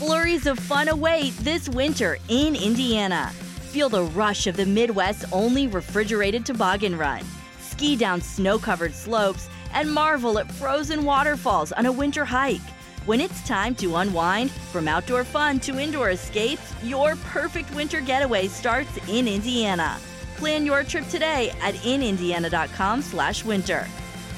Flurries of fun await this winter in Indiana. Feel the rush of the Midwest's only refrigerated toboggan run. Ski down snow-covered slopes and marvel at frozen waterfalls on a winter hike. When it's time to unwind, from outdoor fun to indoor escapes, your perfect winter getaway starts in Indiana. Plan your trip today at inindiana.com/winter.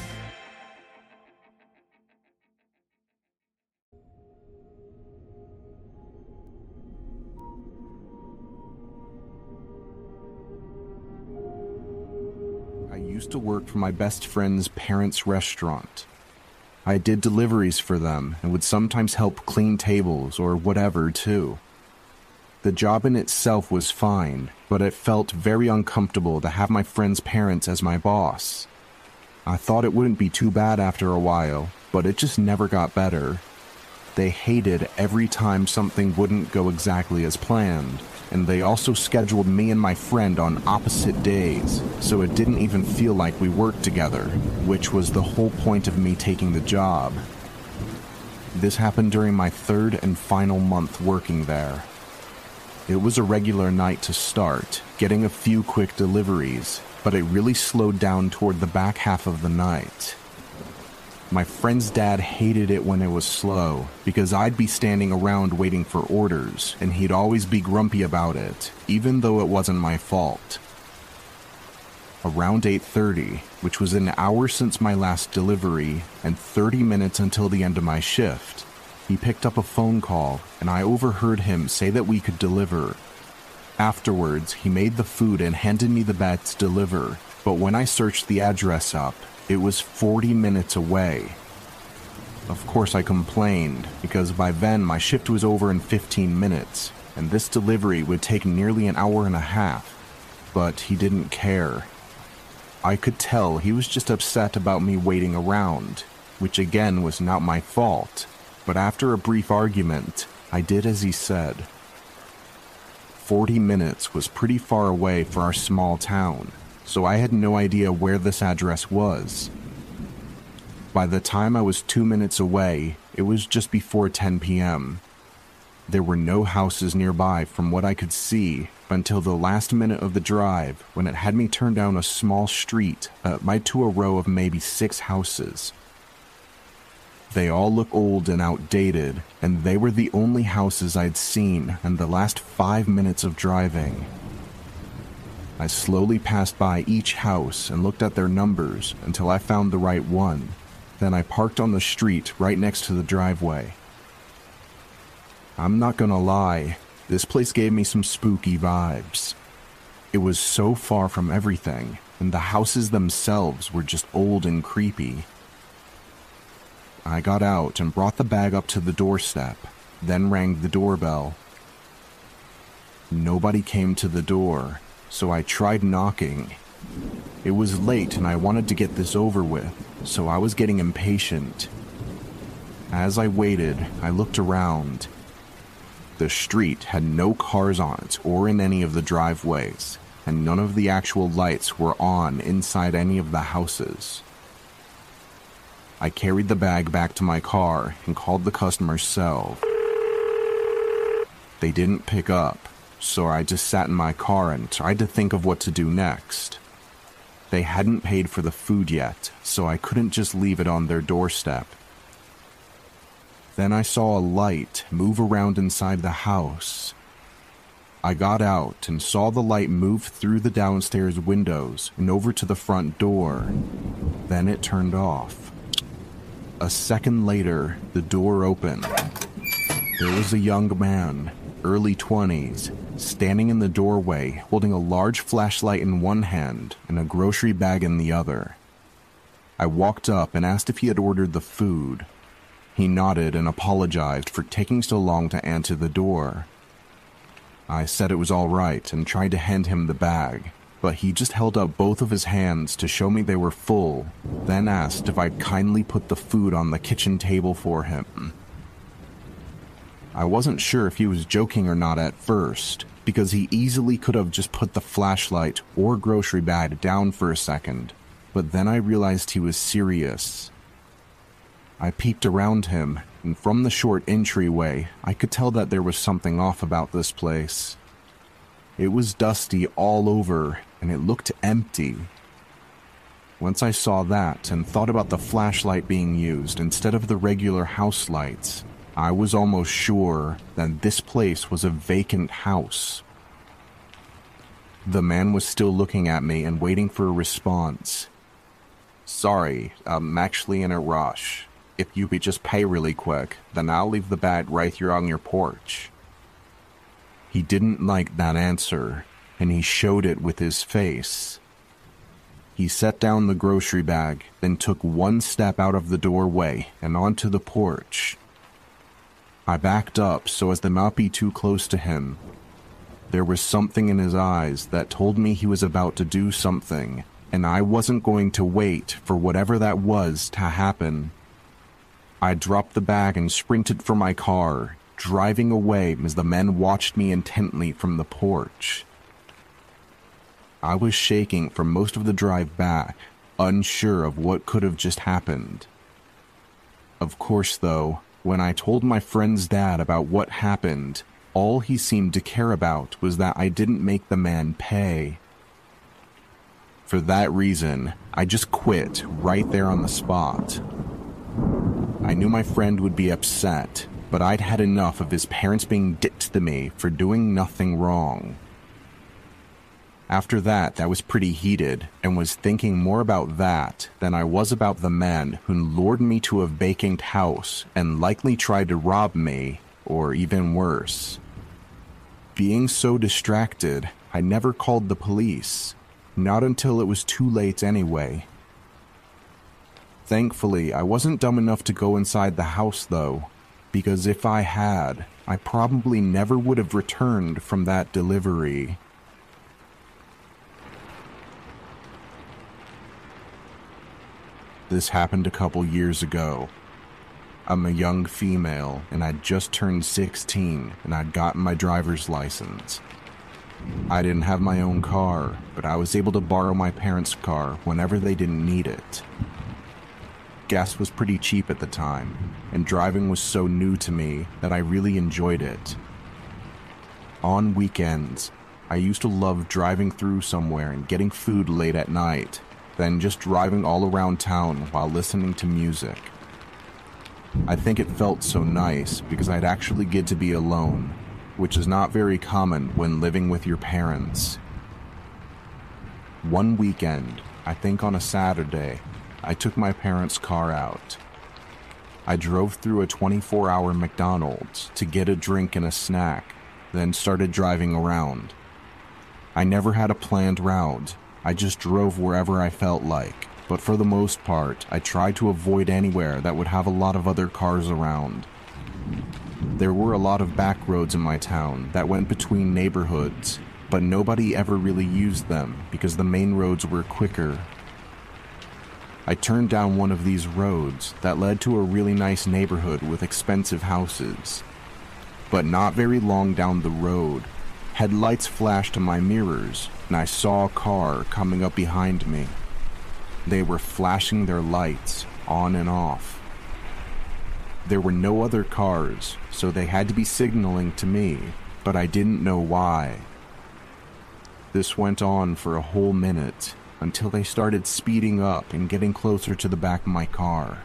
I used to work for my best friend's parents' restaurant. I did deliveries for them and would sometimes help clean tables or whatever, too. The job in itself was fine, but it felt very uncomfortable to have my friend's parents as my boss. I thought it wouldn't be too bad after a while, but it just never got better. They hated every time something wouldn't go exactly as planned, and they also scheduled me and my friend on opposite days, so it didn't even feel like we worked together, which was the whole point of me taking the job. This happened during my third and final month working there. It was a regular night to start, getting a few quick deliveries, but it really slowed down toward the back half of the night. My friend's dad hated it when it was slow, because I'd be standing around waiting for orders, and he'd always be grumpy about it, even though it wasn't my fault. Around 8:30, which was an hour since my last delivery, and 30 minutes until the end of my shift, he picked up a phone call, and I overheard him say that we could deliver. Afterwards, he made the food and handed me the bag to deliver, but when I searched the address up, it was 40 minutes away. Of course I complained, because by then my shift was over in 15 minutes, and this delivery would take nearly an hour and a half, but he didn't care. I could tell he was just upset about me waiting around, which again was not my fault, but after a brief argument, I did as he said. 40 minutes was pretty far away for our small town, so I had no idea where this address was. By the time I was 2 minutes away, it was just before 10 p.m. There were no houses nearby from what I could see until the last minute of the drive, when it had me turn down a small street that led to a row of maybe 6 houses. They all look old and outdated, and they were the only houses I'd seen in the last 5 minutes of driving. I slowly passed by each house and looked at their numbers until I found the right one. Then I parked on the street right next to the driveway. I'm not gonna lie, this place gave me some spooky vibes. It was so far from everything, and the houses themselves were just old and creepy. I got out and brought the bag up to the doorstep, then rang the doorbell. Nobody came to the door, so I tried knocking. It was late and I wanted to get this over with, so I was getting impatient. As I waited, I looked around. The street had no cars on it or in any of the driveways, and none of the actual lights were on inside any of the houses. I carried the bag back to my car and called the customer's cell. They didn't pick up, so I just sat in my car and tried to think of what to do next. They hadn't paid for the food yet, so I couldn't just leave it on their doorstep. Then I saw a light move around inside the house. I got out and saw the light move through the downstairs windows and over to the front door. Then it turned off. A second later, the door opened. There was a young man, early 20s, standing in the doorway holding a large flashlight in one hand and a grocery bag in the other. I walked up and asked if he had ordered the food. He nodded and apologized for taking so long to answer the door. I said it was all right and tried to hand him the bag, but he just held up both of his hands to show me they were full, then asked if I'd kindly put the food on the kitchen table for him. I wasn't sure if he was joking or not at first, because he easily could have just put the flashlight or grocery bag down for a second, but then I realized he was serious. I peeked around him and from the short entryway, I could tell that there was something off about this place. It was dusty all over, and it looked empty. Once I saw that and thought about the flashlight being used instead of the regular house lights, I was almost sure that this place was a vacant house. The man was still looking at me and waiting for a response. "Sorry, I'm actually in a rush. If you could just pay really quick, then I'll leave the bag right here on your porch." He didn't like that answer, and he showed it with his face. He set down the grocery bag, then took one step out of the doorway and onto the porch. I backed up so as to not be too close to him. There was something in his eyes that told me he was about to do something, and I wasn't going to wait for whatever that was to happen. I dropped the bag and sprinted for my car, driving away as the men watched me intently from the porch. I was shaking for most of the drive back, unsure of what could have just happened. Of course, though, when I told my friend's dad about what happened, all he seemed to care about was that I didn't make the man pay. For that reason, I just quit right there on the spot. I knew my friend would be upset, but I'd had enough of his parents being dicks to me for doing nothing wrong. After that, I was pretty heated and was thinking more about that than I was about the man who lured me to a vacant house and likely tried to rob me, or even worse. Being so distracted, I never called the police, not until it was too late anyway. Thankfully, I wasn't dumb enough to go inside the house though, because if I had, I probably never would have returned from that delivery. This happened a couple years ago. I'm a young female, and I'd just turned 16, and I'd gotten my driver's license. I didn't have my own car, but I was able to borrow my parents' car whenever they didn't need it. Gas was pretty cheap at the time, and driving was so new to me that I really enjoyed it. On weekends, I used to love driving through somewhere and getting food late at night, then just driving all around town while listening to music. I think it felt so nice because I'd actually get to be alone, which is not very common when living with your parents. One weekend, I think on a Saturday, I took my parents' car out. I drove through a 24-hour McDonald's to get a drink and a snack, then started driving around. I never had a planned route. I just drove wherever I felt like, but for the most part, I tried to avoid anywhere that would have a lot of other cars around. There were a lot of back roads in my town that went between neighborhoods, but nobody ever really used them because the main roads were quicker. I turned down one of these roads that led to a really nice neighborhood with expensive houses. But not very long down the road, headlights flashed in my mirrors, and I saw a car coming up behind me. They were flashing their lights on and off. There were no other cars, so they had to be signaling to me, but I didn't know why. This went on for a whole minute, until they started speeding up and getting closer to the back of my car.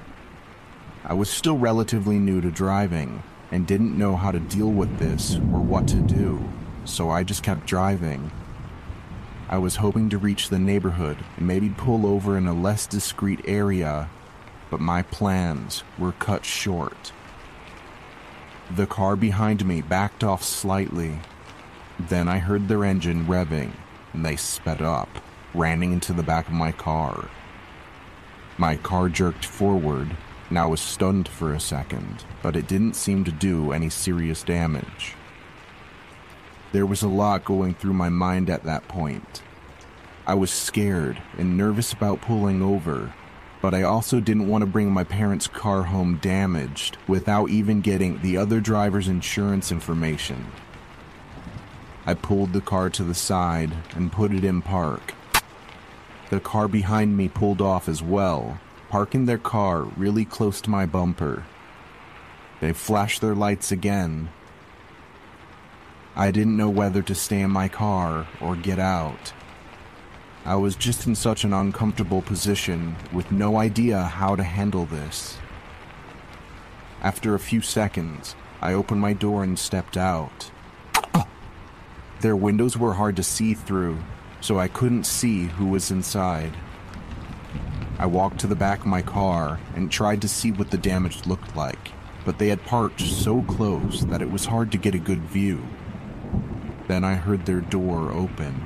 I was still relatively new to driving, and didn't know how to deal with this or what to do, so I just kept driving. I was hoping to reach the neighborhood and maybe pull over in a less discreet area, but my plans were cut short. The car behind me backed off slightly. Then I heard their engine revving, and they sped up, ramming into the back of my car. My car jerked forward, and I was stunned for a second, but it didn't seem to do any serious damage. There was a lot going through my mind at that point. I was scared and nervous about pulling over, but I also didn't want to bring my parents' car home damaged without even getting the other driver's insurance information. I pulled the car to the side and put it in park. The car behind me pulled off as well, parking their car really close to my bumper. They flashed their lights again. I didn't know whether to stay in my car or get out. I was just in such an uncomfortable position with no idea how to handle this. After a few seconds, I opened my door and stepped out. Their windows were hard to see through, so I couldn't see who was inside. I walked to the back of my car and tried to see what the damage looked like, but they had parked so close that it was hard to get a good view. Then I heard their door open.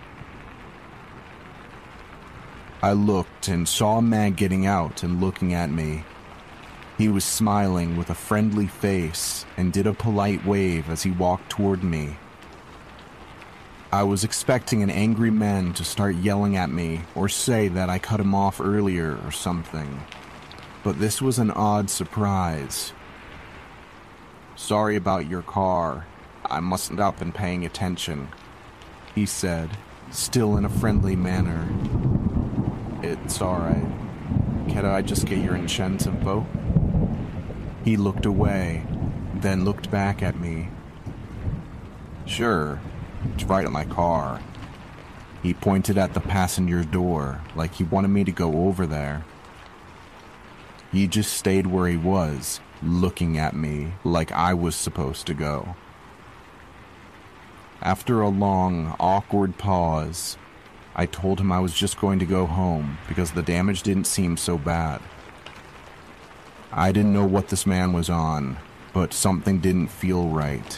I looked and saw a man getting out and looking at me. He was smiling with a friendly face and did a polite wave as he walked toward me. I was expecting an angry man to start yelling at me or say that I cut him off earlier or something, but this was an odd surprise. "Sorry about your car. I mustn't have been paying attention," he said, still in a friendly manner. "It's alright. Can I just get your insurance info?" He looked away, then looked back at me. "Sure, it's right in my car." He pointed at the passenger door like he wanted me to go over there. He just stayed where he was, looking at me like I was supposed to go. After a long, awkward pause, I told him I was just going to go home because the damage didn't seem so bad. I didn't know what this man was on, but something didn't feel right.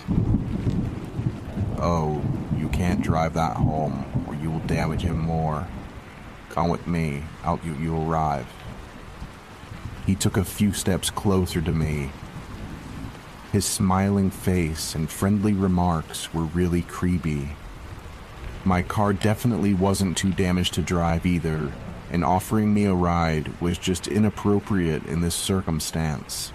"Oh, you can't drive that home or you will damage him more. Come with me, I'll help you arrive." He took a few steps closer to me. His smiling face and friendly remarks were really creepy. My car definitely wasn't too damaged to drive either, and offering me a ride was just inappropriate in this circumstance.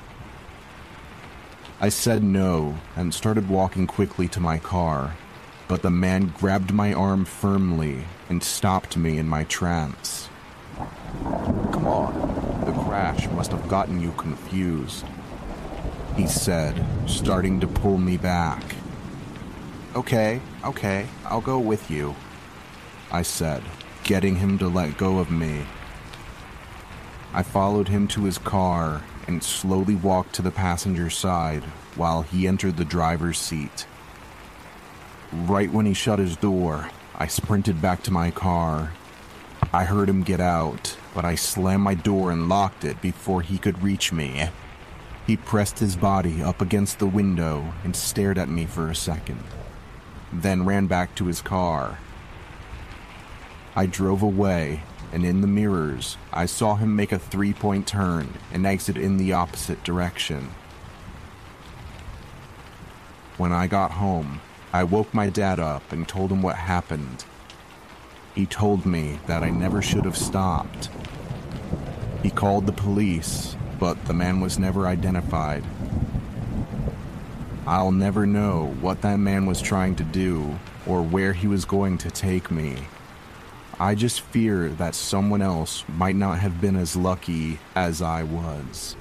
I said no and started walking quickly to my car, but the man grabbed my arm firmly and stopped me in my trance. "Come on, the crash must have gotten you confused," he said, starting to pull me back. Okay, I'll go with you," I said, getting him to let go of me. I followed him to his car and slowly walked to the passenger side while he entered the driver's seat. Right when he shut his door, I sprinted back to my car. I heard him get out, but I slammed my door and locked it before he could reach me. He pressed his body up against the window and stared at me for a second, then ran back to his car. I drove away, and in the mirrors, I saw him make a 3-point turn and exit in the opposite direction. When I got home, I woke my dad up and told him what happened. He told me that I never should have stopped. He called the police, but the man was never identified. I'll never know what that man was trying to do or where he was going to take me. I just fear that someone else might not have been as lucky as I was.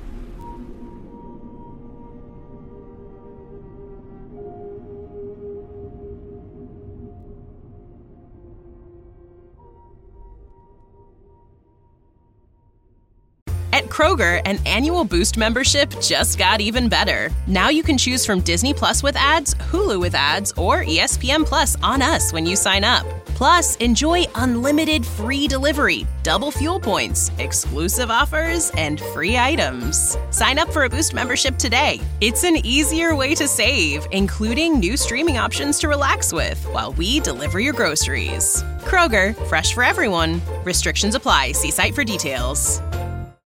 At Kroger, an annual Boost membership just got even better. Now you can choose from Disney Plus with ads, Hulu with ads, or ESPN Plus on us when you sign up. Plus, enjoy unlimited free delivery, double fuel points, exclusive offers, and free items. Sign up for a Boost membership today. It's an easier way to save, including new streaming options to relax with while we deliver your groceries. Kroger, fresh for everyone. Restrictions apply. See site for details.